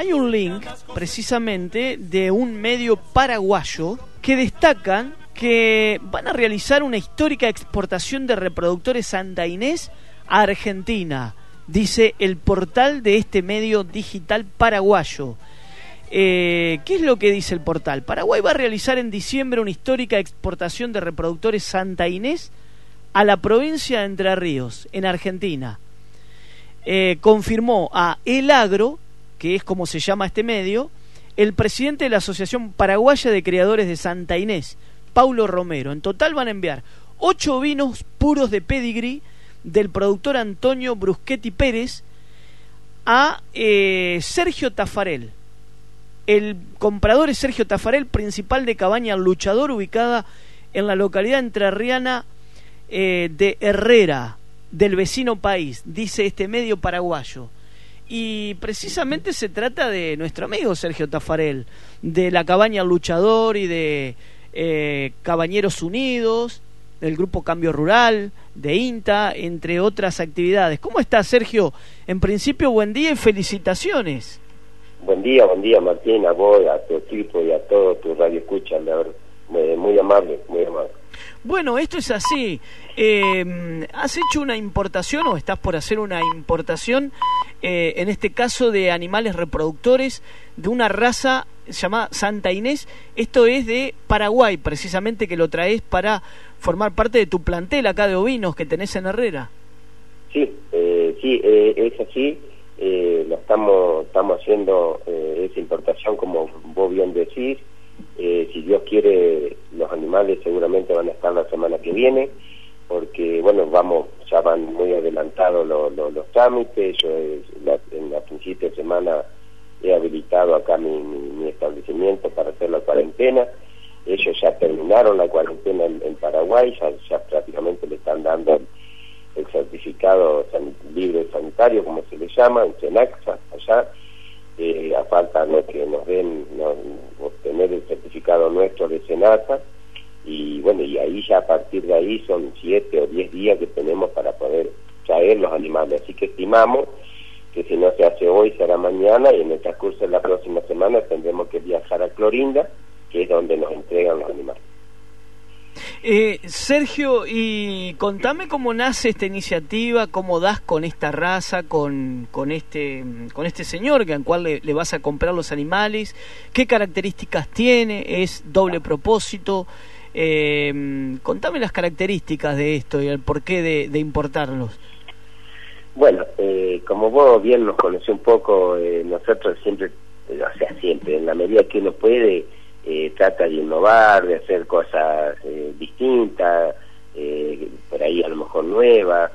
hay un link precisamente de un medio paraguayo que destacan que van a realizar una histórica exportación de reproductores Santa Inés a Argentina, dice el portal de este medio digital paraguayo. ¿Qué es lo que dice el portal? Paraguay va a realizar en diciembre una histórica exportación de reproductores Santa Inés a la provincia de Entre Ríos, en Argentina. Confirmó a El Agro, que es como se llama este medio, el presidente de la Asociación Paraguaya de Criadores de Santa Inés, Paulo Romero. En total van a enviar 8 vinos puros de pedigrí del productor Antonio Bruschetti Pérez a Sergio Tafarel. El comprador es Sergio Tafarel, principal de Cabaña Luchador, ubicada en la localidad entrerriana de Herrera, del vecino país, dice este medio paraguayo. Y precisamente se trata de nuestro amigo Sergio Tafarel, de la Cabaña Luchador y de Cabañeros Unidos, del Grupo Cambio Rural, de INTA, entre otras actividades. ¿Cómo estás, Sergio? En principio, buen día y felicitaciones. Buen día Martín, a vos, a tu equipo y a todos tus radioescuchas, la verdad, muy amable, muy amable. Bueno, esto es así. ¿Has hecho una importación o estás por hacer una importación, en este caso de animales reproductores, de una raza llamada Santa Inés? Esto es de Paraguay, precisamente, que lo traes para formar parte de tu plantel acá de ovinos que tenés en Herrera. Sí, es así. Lo estamos haciendo esa importación, como vos bien decís. Si Dios quiere, los animales seguramente van a estar la semana que viene, porque bueno, ya van muy adelantados los trámites. Yo en la principio de semana he habilitado acá mi establecimiento para hacer la cuarentena. Ellos ya terminaron la cuarentena en Paraguay, ya prácticamente le están dando el certificado libre sanitario, como se le llama, en Senaxa, allá. A falta que nos den obtener el certificado nuestro de Senasa, y bueno, y ahí ya a partir de ahí son 7 o 10 días que tenemos para poder traer los animales, así que estimamos que si no se hace hoy será mañana, y en el transcurso de la próxima semana tendremos que viajar a Clorinda, que es donde nos entregan los animales. Sergio, y contame cómo nace esta iniciativa, cómo das con esta raza, con este señor al cual le vas a comprar los animales, qué características tiene, es doble propósito. Contame las características de esto y el porqué de importarlos. Bueno, como vos bien nos conocés un poco, nosotros siempre, en la medida que uno puede, trata de innovar, de hacer cosas distintas, por ahí a lo mejor nuevas.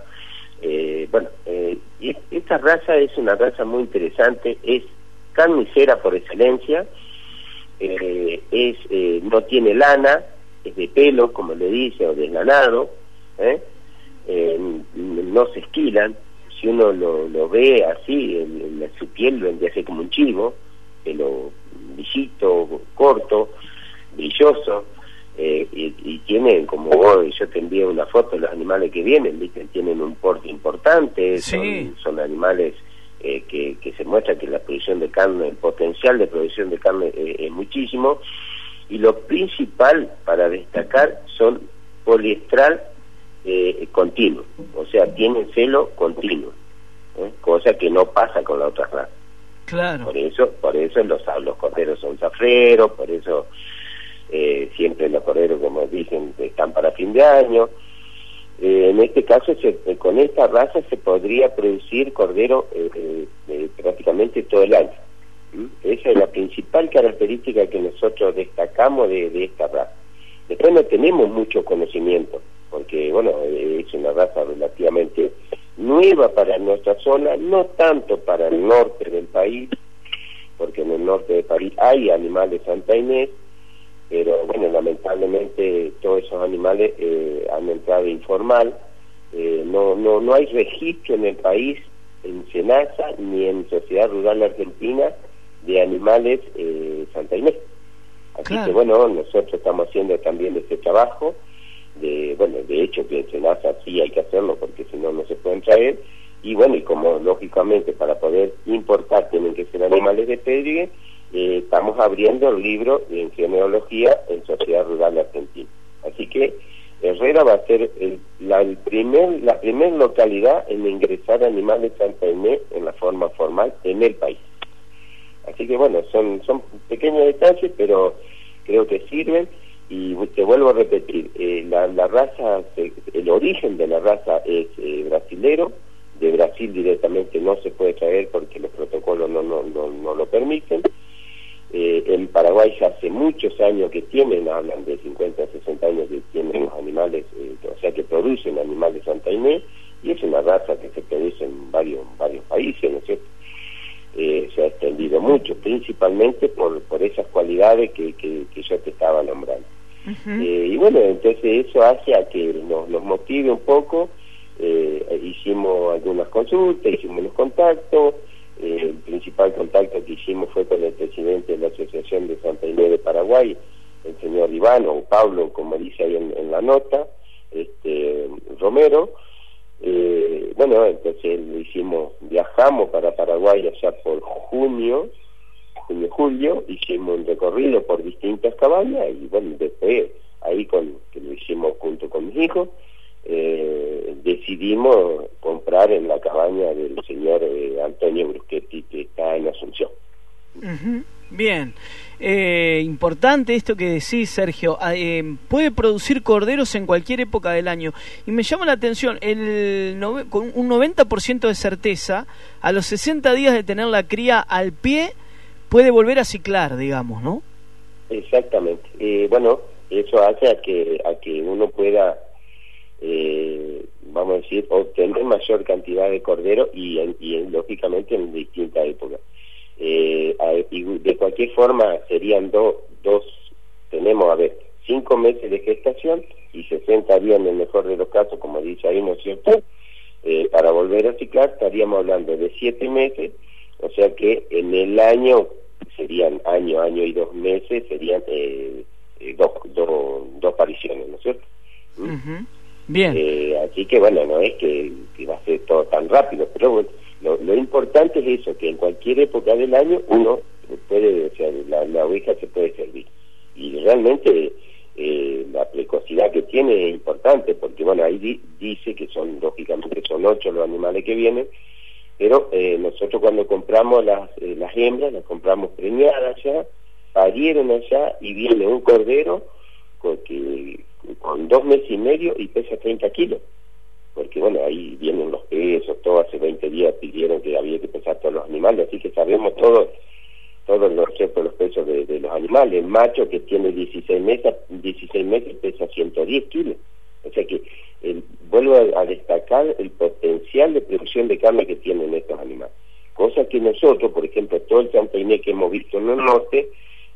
Y esta raza es una raza muy interesante, es carnicera por excelencia, no tiene lana, es de pelo, como le dice, o deslanado, no se esquilan. Si uno lo ve así, su piel vendría como un chivo, pelo lisito, corto, brilloso, y tienen, como vos, yo te envié una foto de los animales que vienen, ¿viste? Tienen un porte importante, sí. son animales que se muestra que la producción de carne, el potencial de producción de carne es muchísimo, y lo principal para destacar son poliestral continuo, o sea, tienen celo continuo, cosa que no pasa con la otra raza. Claro. Por eso los corderos son zafreros, por eso siempre los corderos, como dicen, están para fin de año. En este caso, con esta raza se podría producir cordero prácticamente todo el año. Esa es la principal característica que nosotros destacamos de esta raza. Después no tenemos mucho conocimiento, porque bueno, es una raza relativamente nueva para nuestra zona, no tanto para el norte del país, porque en el norte del país hay animales Santa Inés, pero bueno, lamentablemente todos esos animales han entrado informal. No hay registro en el país, en Senasa ni en Sociedad Rural Argentina, de animales Santa Inés. Así claro. Que bueno, nosotros estamos haciendo también este trabajo, de hecho que en Senasa sí hay que hacerlo, porque si no, no se pueden traer, y bueno, y como lógicamente para poder importar tienen que ser animales de pérdida, estamos abriendo el libro en genealogía en Sociedad Rural Argentina. Así que Herrera va a ser la primer localidad en ingresar animales Santa Inés en la forma formal en el país. Así que bueno, son pequeños detalles, pero creo que sirven. Y te vuelvo a repetir, la raza, el origen de la raza es brasilero. De Brasil directamente no se puede traer porque los protocolos no lo permiten. En Paraguay ya hace muchos años que tienen, hablan de 50, 60 años que tienen los animales, o sea que producen animales Santa Inés, y es una raza que se produce en varios países, ¿no es cierto? Se ha extendido mucho, principalmente por esas cualidades que yo te estaba nombrando. Uh-huh. Y bueno, entonces eso hace a que nos motive un poco. Hicimos algunas consultas, hicimos unos contactos. El principal contacto que hicimos fue con el presidente de la Asociación de Santa Inés de Paraguay, el señor Iván, o Pablo, como dice ahí en la nota, Romero. Bueno, entonces viajamos para Paraguay allá por julio, hicimos un recorrido por distintas cabañas, y bueno, después ahí que lo hicimos junto con mis hijos, decidimos comprar en la cabaña del señor Antonio Bruschetti, que está en Asunción. Uh-huh. Bien, importante esto que decís, Sergio. Puede producir corderos en cualquier época del año, y me llama la atención con un 90% de certeza, a los 60 días de tener la cría al pie puede volver a ciclar, digamos, ¿no? Exactamente. Bueno, eso hace a que uno pueda, vamos a decir, obtener mayor cantidad de cordero y lógicamente en distintas épocas. Y de cualquier forma serían dos, tenemos 5 meses de gestación y 60 días en el mejor de los casos, como dice ahí, ¿no es cierto? Para volver a ciclar estaríamos hablando de 7 meses, o sea que en el año serían año y 2 meses, serían dos pariciones, ¿no es cierto? Uh-huh. Bien. Así que bueno, no es que va a ser todo tan rápido, pero bueno, lo importante es eso, que en cualquier época del año uno puede, o sea, la oveja se puede servir. Y realmente la precocidad que tiene es importante, porque bueno, ahí dice que lógicamente son 8 los animales que vienen, pero nosotros cuando compramos las hembras, las compramos preñadas ya, parieron allá, y viene un cordero con 2 meses y medio y pesa 30 kilos. Porque bueno, ahí vienen los pesos, todo. Hace 20 días pidieron que había que pesar todos los animales, así que sabemos todos los pesos de los animales. El macho que tiene 16 meses pesa 110 kilos. O sea que vuelvo a destacar el potencial de producción de carne que tienen estos animales. Cosa que nosotros, por ejemplo, todo el Santa Inés que hemos visto en el norte,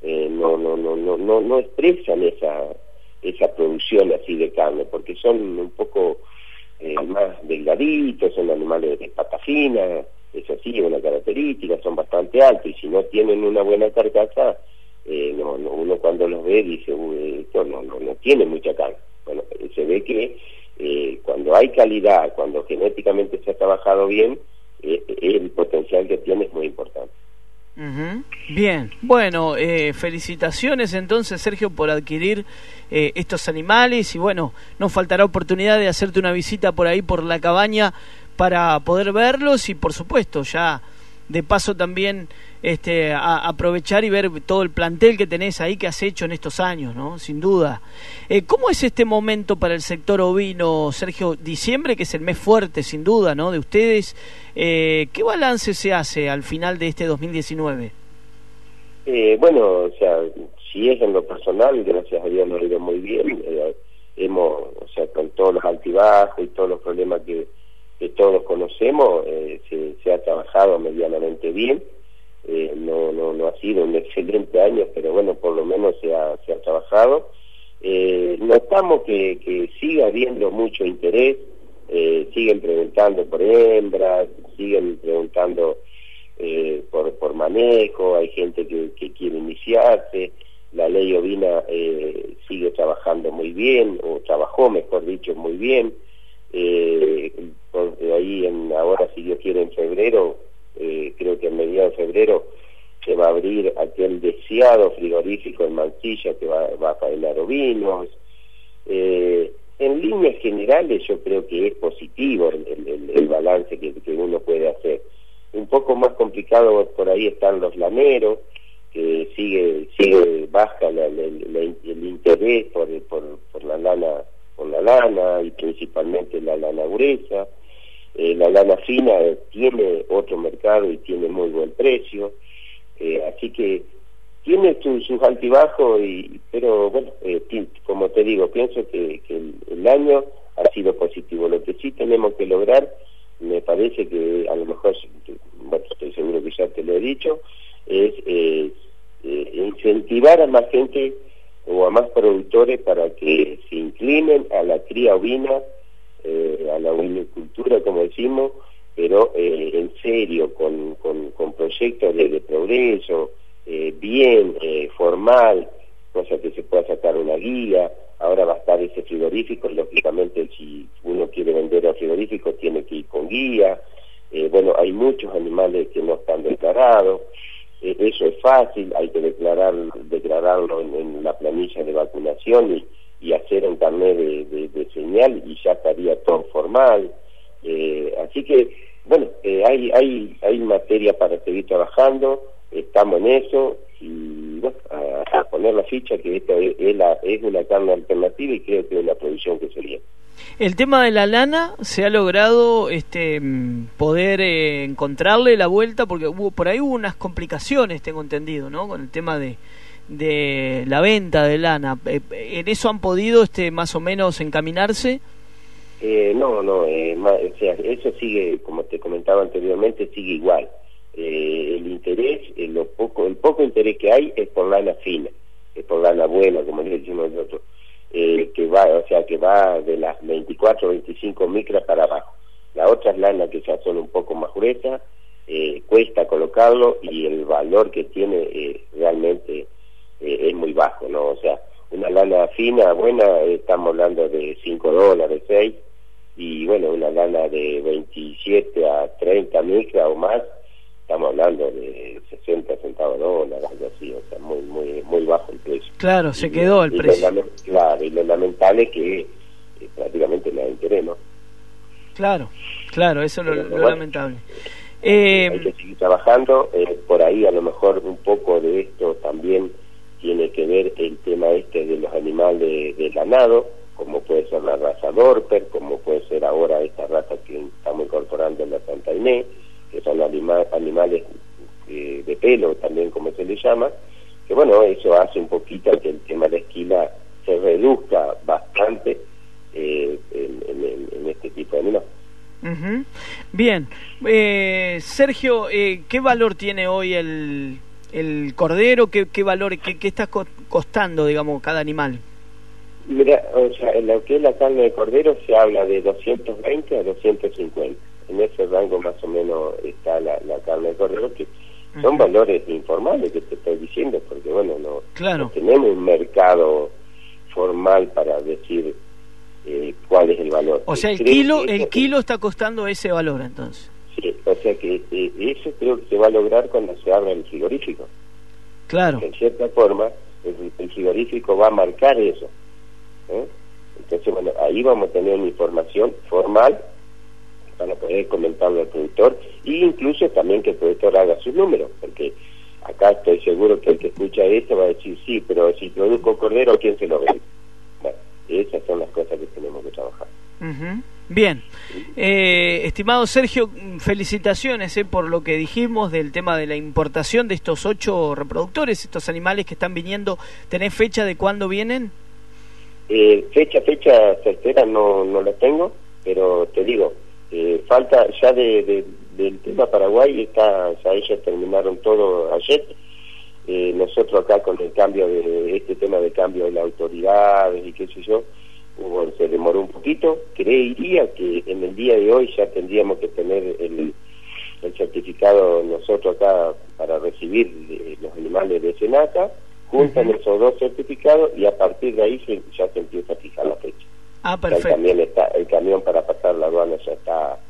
no expresan esa producción así de carne, porque son un poco más delgaditos, son animales de pata fina, es así, una característica, son bastante altos, y si no tienen una buena carcasa, uno cuando los ve dice, esto no tiene mucha carne. Bueno, se ve que cuando hay calidad, cuando genéticamente se ha trabajado bien, el potencial que tiene es muy importante. Uh-huh. Bien, bueno, felicitaciones entonces, Sergio, por adquirir estos animales, y bueno, nos faltará oportunidad de hacerte una visita por ahí por la cabaña para poder verlos, y por supuesto ya de paso también aprovechar y ver todo el plantel que tenés ahí, que has hecho en estos años, ¿no? Sin duda. ¿Cómo es este momento para el sector ovino, Sergio? Diciembre, que es el mes fuerte, sin duda, ¿no?, de ustedes. ¿Qué balance se hace al final de este 2019? Bueno, o sea, si es en lo personal, gracias a Dios nos ha ido muy bien. O sea, con todos los altibajos y todos los problemas que todos conocemos, se ha trabajado medianamente bien. No ha sido un excelente año, pero bueno, por lo menos se ha trabajado. Notamos que sigue habiendo mucho interés, siguen preguntando por hembras, siguen preguntando por manejo, hay gente que quiere iniciarse. La ley ovina sigue trabajando muy bien, o trabajó, mejor dicho, muy bien. Ahí ahí ahora, si Dios quiere, en febrero, creo que en mediados de febrero, se va a abrir aquel deseado frigorífico en Mansilla que va a faenar ovinos. En líneas generales yo creo que es positivo el balance que uno puede hacer. Un poco más complicado por ahí están los laneros, que sigue baja el interés por la lana y principalmente la lana gruesa. La lana fina tiene otro mercado y tiene muy buen precio, así que tiene sus altibajos, pero bueno, como te digo, pienso que el año ha sido positivo. Lo que sí tenemos que lograr, me parece que a lo mejor, bueno, estoy seguro que ya te lo he dicho, es incentivar a más gente o a más productores para que se inclinen a la cría ovina, a la ovinocultura, como decimos, pero en serio, con proyectos de progreso, bien, formal, cosa que se pueda sacar una guía. Ahora va a estar ese frigorífico, lógicamente si uno quiere vender al frigorífico tiene que ir con guía. Bueno, hay muchos animales que no están declarados, eso es fácil, hay que declararlo en la planilla de vacunación y hacer un carnet de señal y ya estaría todo formal. Así que, bueno, hay materia para seguir trabajando, estamos en eso, y bueno, a poner la ficha que esta es una carne alternativa y creo que es una provisión que sería. El tema de la lana, ¿se ha logrado poder encontrarle la vuelta? Porque por ahí hubo unas complicaciones, tengo entendido, ¿no? Con el tema de la venta de lana. ¿En eso han podido más o menos encaminarse? No, o sea, eso sigue, como te comentaba anteriormente, sigue igual. El interés, el poco interés que hay es por lana fina, es por lana buena, como le decimos nosotros, que va de las 24 o 25 micras para abajo. Las otras lanas que ya son un poco más gruesas, cuesta colocarlo y el valor que tiene realmente es muy bajo, ¿no? O sea, una lana fina, buena, estamos hablando de $5, 6, y bueno, una lana de 27 a 30 micras o más, estamos hablando de 60 centavos dólares, algo así, o sea, muy bajo el precio. Claro, se quedó el precio. Claro, y lo lamentable es que prácticamente no hay interés, ¿no? Claro, eso es lo lamentable. Hay que seguir trabajando, por ahí a lo mejor un poco de esto también tiene que ver el tema de los animales de ganado, como puede ser la raza Dorper, como puede ser ahora esta raza que estamos incorporando en la Santa Inés, que son animales de pelo también, como se le llama, que bueno, eso hace un poquito que el tema de la esquila se reduzca bastante en este tipo de animales. Uh-huh. Bien, Sergio, ¿qué valor tiene hoy el cordero? ¿Qué valor, qué está costando, digamos, cada animal? Mira, o sea, en lo que es la carne de cordero se habla de 220 a 250. En ese rango más o menos está la carne de cordero, que son valores informales que te estoy diciendo, porque bueno, no tenemos un mercado formal para decir cuál es el valor. O sea, el kilo está costando ese valor, entonces. Sí, o sea que eso creo que se va a lograr cuando se abra el frigorífico. Claro. Porque en cierta forma, el frigorífico va a marcar eso. Entonces, bueno, ahí vamos a tener una información formal para poder comentarlo al productor e incluso también que el productor haga sus números, porque acá estoy seguro que el que escucha esto va a decir, sí, pero si produzco cordero, ¿quién se lo vende? Bueno, esas son las cosas que tenemos que trabajar. Uh-huh. Bien, estimado Sergio, felicitaciones por lo que dijimos del tema de la importación de estos 8 reproductores, estos animales que están viniendo. ¿Tenés fecha de cuándo vienen? Fecha certera no la tengo, pero te digo, falta ya del tema Paraguay, ya ellos terminaron todo ayer. Nosotros acá con el cambio de este tema de cambio de las autoridades y qué sé yo, se demoró un poquito. Creería que en el día de hoy ya tendríamos que tener el certificado nosotros acá para recibir los animales de Senasa. Juntan esos 2 certificados y a partir de ahí ya se empieza a fijar la fecha. Ah, perfecto. También está el camión para pasar la aduana, ya está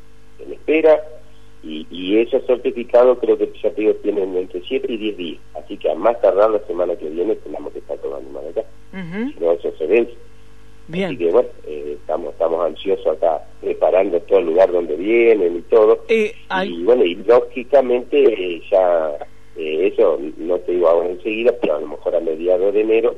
en espera, y esos certificados creo que ya te digo tienen entre 7 y 10 días, así que a más tardar la semana que viene tenemos que estar todo animal acá, si no eso se vence. Bien. Así que bueno, estamos ansiosos acá preparando todo el lugar donde vienen y todo, y bueno, y lógicamente ya eso no te digo ahora enseguida, pero a lo mejor a mediados de enero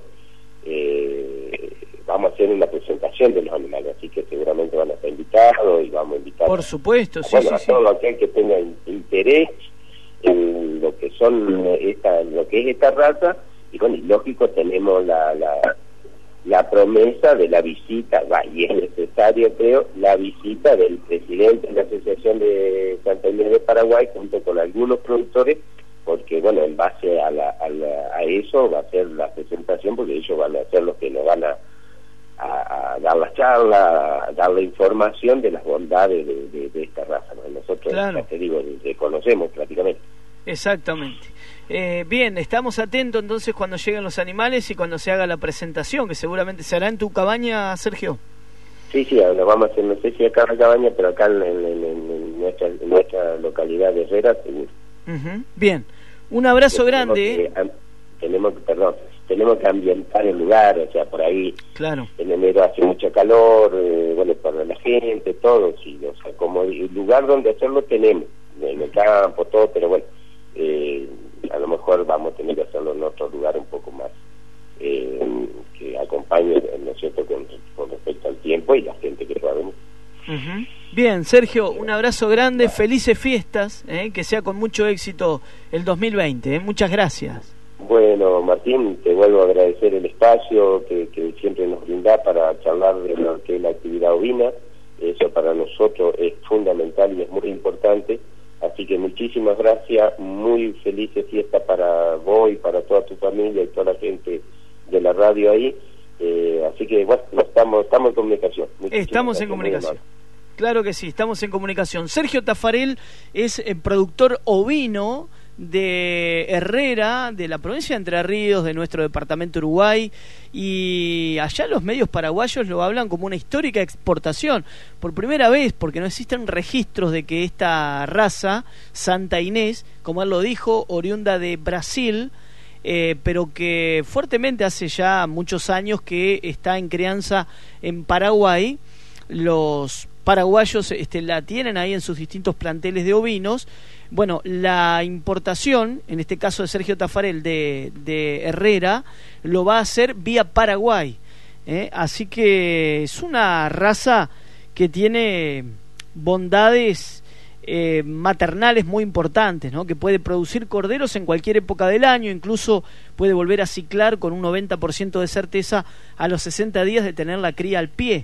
vamos a hacer una presentación de los animales, así que seguramente van a estar invitados y vamos a invitar por supuesto, a todo aquel que tenga interés en lo que son lo que es esta raza, y bueno, y lógico tenemos la promesa de la visita, y es necesario creo, la visita del presidente de la Asociación de Santa Inés de Paraguay junto con algunos productores, porque bueno, en base a eso va a ser la presentación, porque ellos van a ser los que nos van a dar la charla, a dar la información de las bondades de esta raza, ¿no? Nosotros, claro, ya te digo, conocemos prácticamente. Exactamente. Bien, estamos atentos entonces cuando lleguen los animales y cuando se haga la presentación, que seguramente se hará en tu cabaña, Sergio. Sí, lo vamos a hacer, no sé si acá en la cabaña, pero acá en nuestra localidad de Herrera, seguro. Bien, un abrazo grande. Tenemos que ambientar el lugar, o sea, por ahí, claro, en enero hace mucho calor, bueno, para la gente, todo, sí, o sea, como el lugar donde hacerlo tenemos, en el campo, todo, pero bueno, a lo mejor vamos a tener que hacerlo en otro lugar un poco más, que acompañe, ¿no es cierto?, con respecto al tiempo y la gente que pueda venir. Bien, Sergio, un abrazo grande, felices fiestas, que sea con mucho éxito el 2020, muchas gracias. Bueno, Martín, te vuelvo a agradecer el espacio que siempre nos brinda para charlar de lo que es la actividad ovina. Eso para nosotros es fundamental y es muy importante. Así que muchísimas gracias, muy felices fiestas para vos y para toda tu familia y toda la gente de la radio ahí. Así que bueno, estamos en comunicación. Estamos en comunicación. Claro que sí, estamos en comunicación. Sergio Taffarel es productor ovino de Herrera, de la provincia de Entre Ríos, de nuestro departamento Uruguay, y allá los medios paraguayos lo hablan como una histórica exportación, por primera vez, porque no existen registros de que esta raza, Santa Inés, como él lo dijo, oriunda de Brasil, pero que fuertemente hace ya muchos años que está en crianza en Paraguay. Los paraguayos la tienen ahí en sus distintos planteles de ovinos. Bueno, la importación, en este caso de Sergio Taffarel de Herrera, lo va a hacer vía Paraguay, así que es una raza que tiene bondades maternales muy importantes, ¿no? Que puede producir corderos en cualquier época del año, incluso puede volver a ciclar con un 90% de certeza a los 60 días de tener la cría al pie.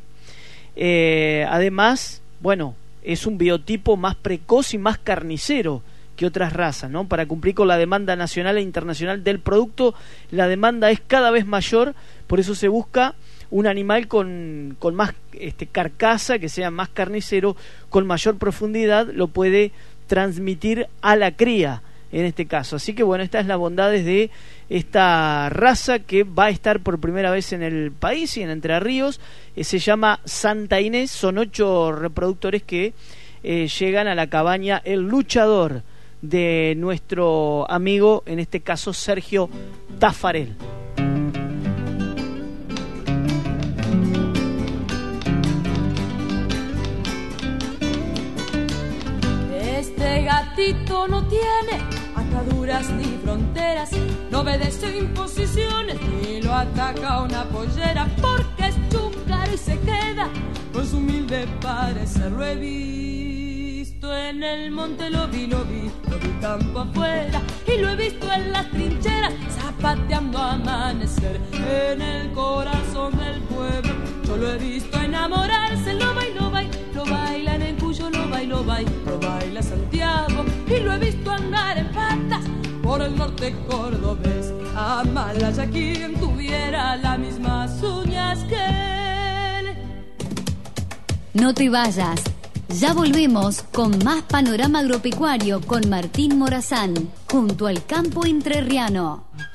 Además, bueno, es un biotipo más precoz y más carnicero que otras razas, ¿no? Para cumplir con la demanda nacional e internacional del producto, la demanda es cada vez mayor, por eso se busca un animal con más carcasa, que sea más carnicero, con mayor profundidad, lo puede transmitir a la cría en este caso. Así que bueno, esta es la bondades de esta raza que va a estar por primera vez en el país y en Entre Ríos. Se llama Santa Inés, son 8 reproductores que llegan a la cabaña El Luchador de nuestro amigo, en este caso Sergio Taffarel. Este gatito no tiene ataduras ni fronteras, no obedece imposiciones ni lo ataca una pollera, porque es chúcaro y se queda con su humilde parecer. Lo he visto en el monte, lo vi campo afuera, y lo he visto en las trincheras zapateando a amanecer. En el corazón del pueblo yo lo he visto enamorarse, lo bailan en Cuyo, lo baila Santiago, y lo he visto andar en patas por el norte cordobés. Amalaya quien tuviera las mismas uñas que él. No te vayas, ya volvemos con más Panorama Agropecuario con Martín Morazán, junto al campo entrerriano.